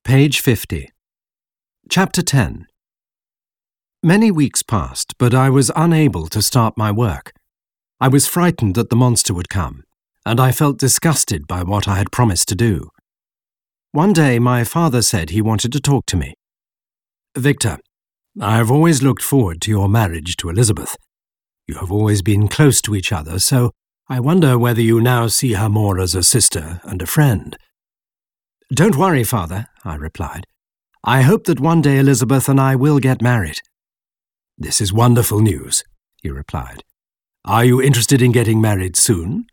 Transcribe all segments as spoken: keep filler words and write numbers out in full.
Page fifty. Chapter ten. Many weeks passed, but I was unable to start my work. I was frightened that the monster would come, and I felt disgusted by what I had promised to do. One day my father said he wanted to talk to me. "Victor, I have always looked forward to your marriage to Elizabeth. You have always been close to each other, so I wonder whether you now see her more as a sister and a friend." "Don't worry, Father," I replied. "I hope that one day Elizabeth and I will get married." "This is wonderful news," he replied. "Are you interested in getting married soon?"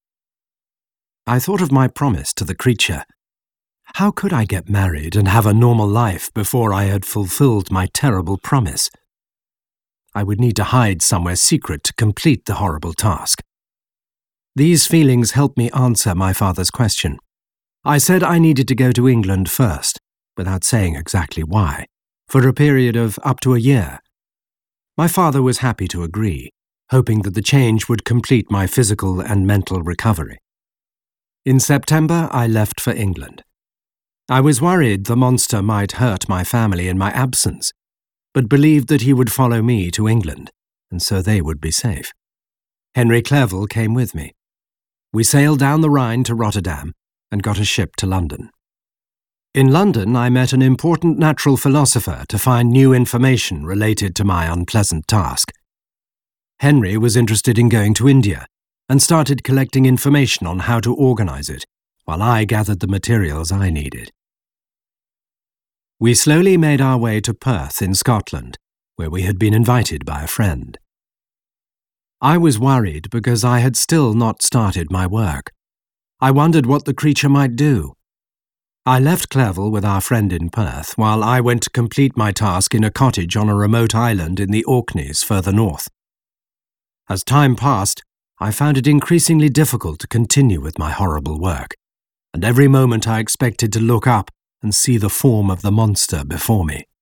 I thought of my promise to the creature. How could I get married and have a normal life before I had fulfilled my terrible promise? I would need to hide somewhere secret to complete the horrible task. These feelings helped me answer my father's question. I said I needed to go to England first, without saying exactly why, for a period of up to a year. My father was happy to agree, hoping that the change would complete my physical and mental recovery. In September, I left for England. I was worried the monster might hurt my family in my absence, but believed that he would follow me to England, and so they would be safe. Henry Clerval came with me. We sailed down the Rhine to Rotterdam and got a ship to London. In London, I met an important natural philosopher to find new information related to my unpleasant task. Henry was interested in going to India and started collecting information on how to organize it, while I gathered the materials I needed. We slowly made our way to Perth in Scotland, where we had been invited by a friend. I was worried because I had still not started my work. I wondered what the creature might do. I left Clerval with our friend in Perth, while I went to complete my task in a cottage on a remote island in the Orkneys further north. As time passed, I found it increasingly difficult to continue with my horrible work, and every moment I expected to look up and see the form of the monster before me.